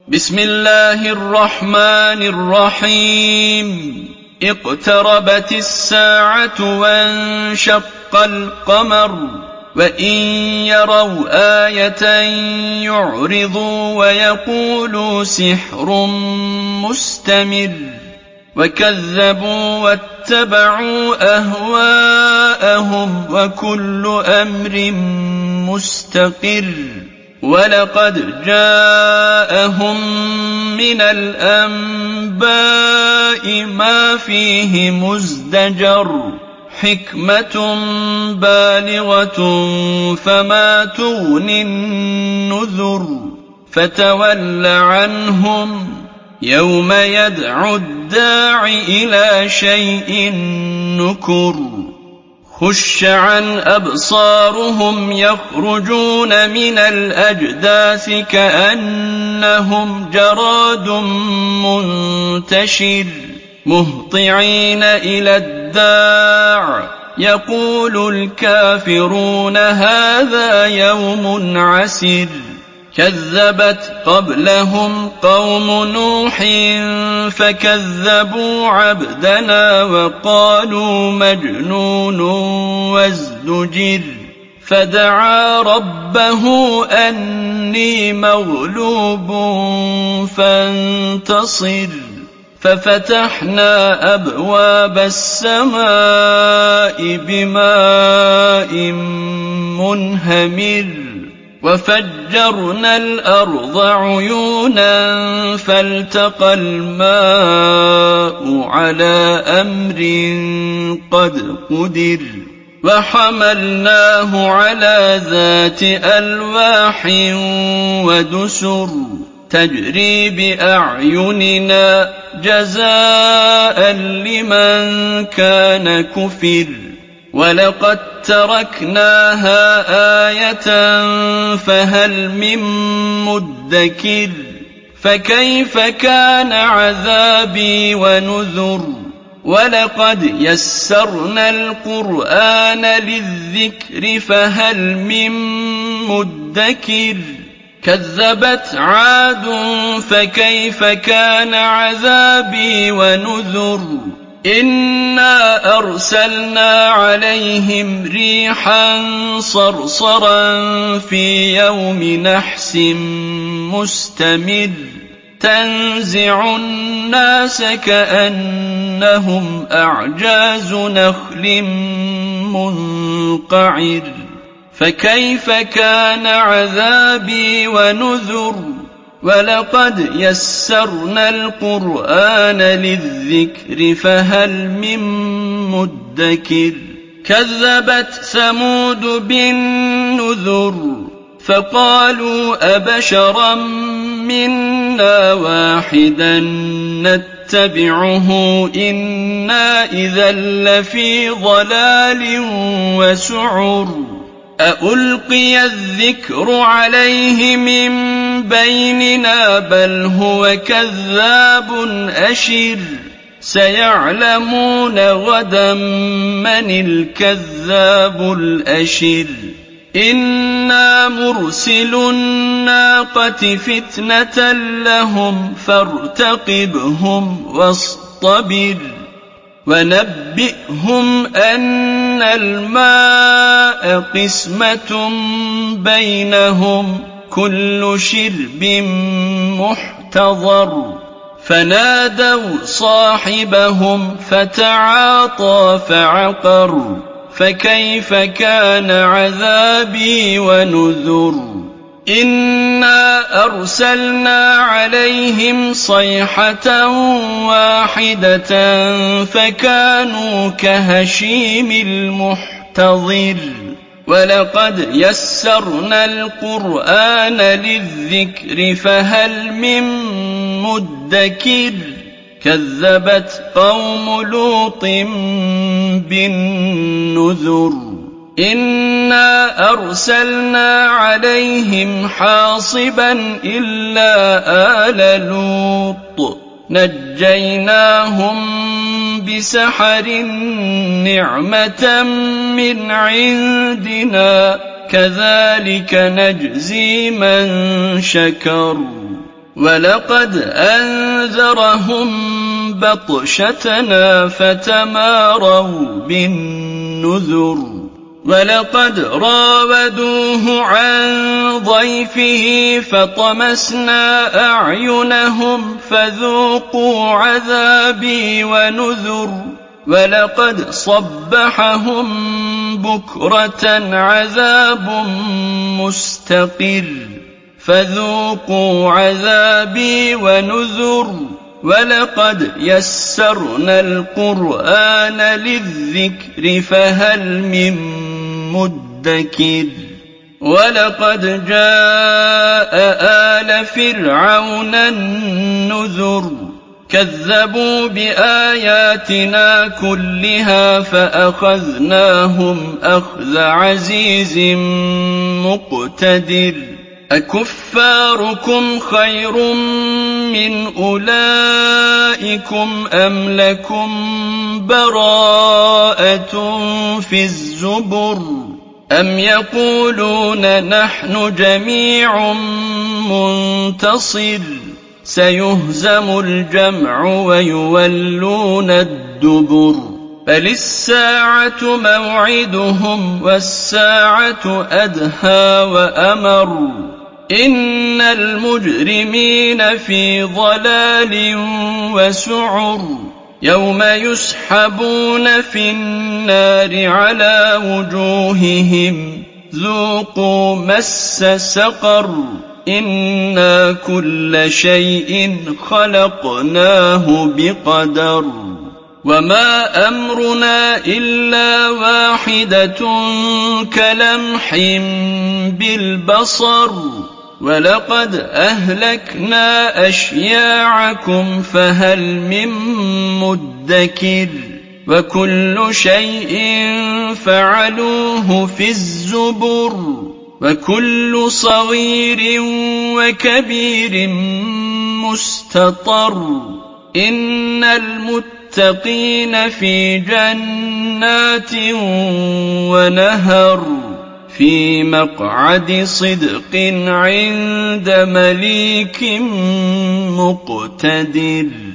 بسم الله الرحمن الرحيم. اقتربت الساعة وانشق القمر وإن يروا آية يعرضوا ويقولوا سحر مستمر وكذبوا واتبعوا أهواءهم وكل أمر مستقر ولقد جاءهم من الأنباء ما فيه مزدجر حكمة بالغة فما تغني النذر فتول عنهم يوم يدعو الداع إلى شيء نكر خش عن أبصارهم يخرجون من الأجداث كأنهم جراد منتشر مهطعين إلى الداع يقول الكافرون هذا يوم عسر كذبت قبلهم قوم نوح فكذبوا عبدنا وقالوا مجنون وازدجر فدعا ربه أني مغلوب فانتصر ففتحنا أبواب السماء بماء منهمر وفجرنا الأرض عيونا فالتقى الماء على أمر قد قدر وحملناه على ذات ألواح ودسر تجري بأعيننا جزاء لمن كان كفر ولقد تركناها آية فهل من مدكر فكيف كان عذابي ونذر ولقد يسرنا القرآن للذكر فهل من مدكر كذبت عاد فكيف كان عذابي ونذر إنا أرسلنا عليهم ريحا صرصرا في يوم نحس مستمر تنزع الناس كأنهم أعجاز نخل منقعر فكيف كان عذابي ونذر ولقد يسرنا القرآن للذكر فهل من مدكر كذبت ثمود بالنذر فقالوا أبشرا منا واحدا نتبعه إنا إذا لفي ضلال وسعر أألقي الذكر عليه من بيننا بل هو كذاب أشر سيعلمون غدا من الكذاب الأشر إنا مرسل الناقة فتنة لهم فارتقبهم واصطبر ونبئهم أن الماء قسمة بينهم كل شرب محتضر فنادوا صاحبهم فتعاطى فعقر فكيف كان عذابي ونذر إنا أرسلنا عليهم صيحة واحدة فكانوا كهشيم المحتضر ولقد يسرنا القرآن للذكر فهل من مدكر كذبت قوم لوط بالنذر إنا أرسلنا عليهم حاصبا إلا آل لوط نجيناهم بسحر نعمة من عندنا كذلك نجزي من شكر ولقد أنذرهم بطشتنا فتماروا بالنذر ولقد راودوه عن ضيفه فطمسنا أعينهم فذوقوا عذابي ونذر ولقد صبحهم بكرة عذاب مستقر فذوقوا عذابي ونذر ولقد يسرنا القرآن للذكر فهل من مدكر ولقد جاء آل فرعون النذر كذبوا بآياتنا كلها فأخذناهم أخذ عزيز مقتدر أكفاركم خير من أولئكم أم لكم براءة في الزبر أم يقولون نحن جميع منتصر سيهزم الجمع ويولون الدبر بل الساعة موعدهم والساعة أدهى وأمر إن المجرمين في ضلال وسعر يوم يسحبون في النار على وجوههم ذوقوا مس سقر إنا كل شيء خلقناه بقدر وما أمرنا إلا واحدة كلمح بالبصر ولقد أهلكنا أشياعكم فهل من مدكر وكل شيء فعلوه في الزبر وكل صغير وكبير مستطر إن المتقين في جنات ونهر في مقعد صدق عند مليك مقتدر